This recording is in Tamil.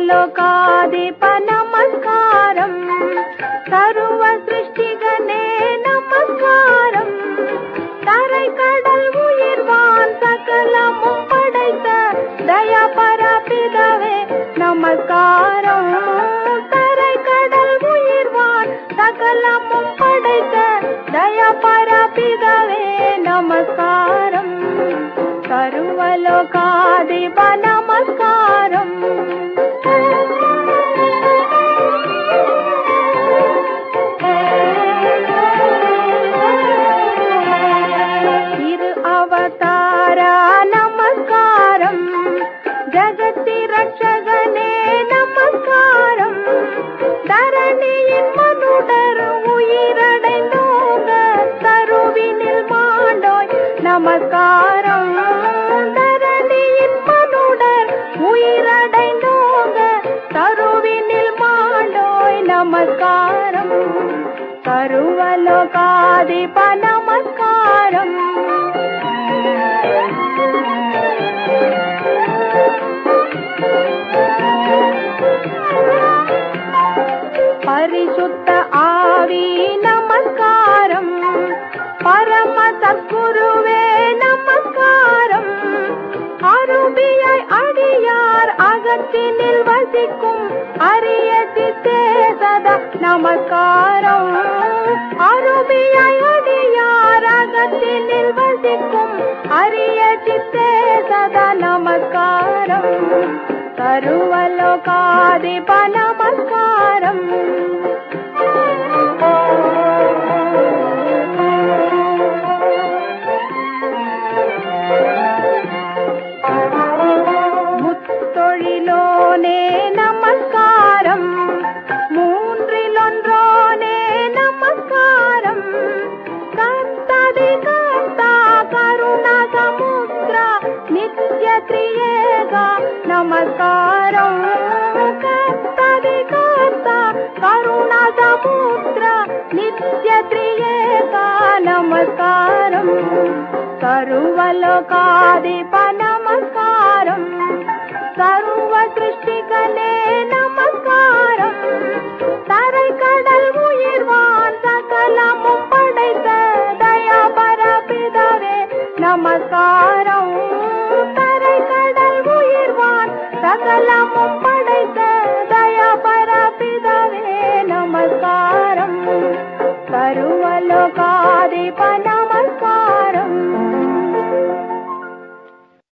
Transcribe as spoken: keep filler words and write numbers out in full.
सर्वलोकाधिप नमस्कारम सर्व सृष्टिगणे नमस्कारम तरै கடல் உயிர்வான் சகலமும் படைத்த தயாபர பிதாவே நமஸ்காரம் தரை கடல் உயிர்வான் சகலமும் படைத்த தயாபர பிதாவே நமஸ்காரம் सर्वलोकाधिप नमस्कारम अवतारा नमस्कारम जगति रक्षगने नमस्कारम धरणिயின் மனுடர் உயிரடைந்தோங்க தருவினில் மாண்டோய் நமஸ்காரம் धरणिயின் மனுடர் உயிரடைந்தோங்க தருவினில் மாண்டோய் நமஸ்காரம் सर्वलोकाधिप नमस्कारम परिशुद्ध आवी नमस्कारम परम सद्गुरुवे नमस्कारम அருபியாய் அடியார் அகத்தினில் வசிக்கும் அரிய சித்தே சதா நமஸ்காரம் அருபியாய் அடியார் அகத்தினில் வசிக்கும் அரிய சித்தே சதா நமஸ்காரம் सर्वलोकाधिप नमस्कारम முத்தொழிலோனே நமஸ்காரம் மூன்றிலொன்றோனே நமஸ்காரம் கர்த்ததி கர்த்தா கருணா சமுத்ரா நித்ய த்ரியேகா நமஸ்காரம் கர்த்ததி கர்த்தா கருணா சமுத்ரா நித்ய த்ரியேகா நமஸ்காரம் सर्वलोकाधिप नमस्कारम सर्व सृष्टिगणे नमस्कारम तरै கடல் உயிர்வான் சகலமும் படைத்த தயாபர பிதாவே நமஸ்காரம் தரை கடல் உயிர்வான் சகலமும்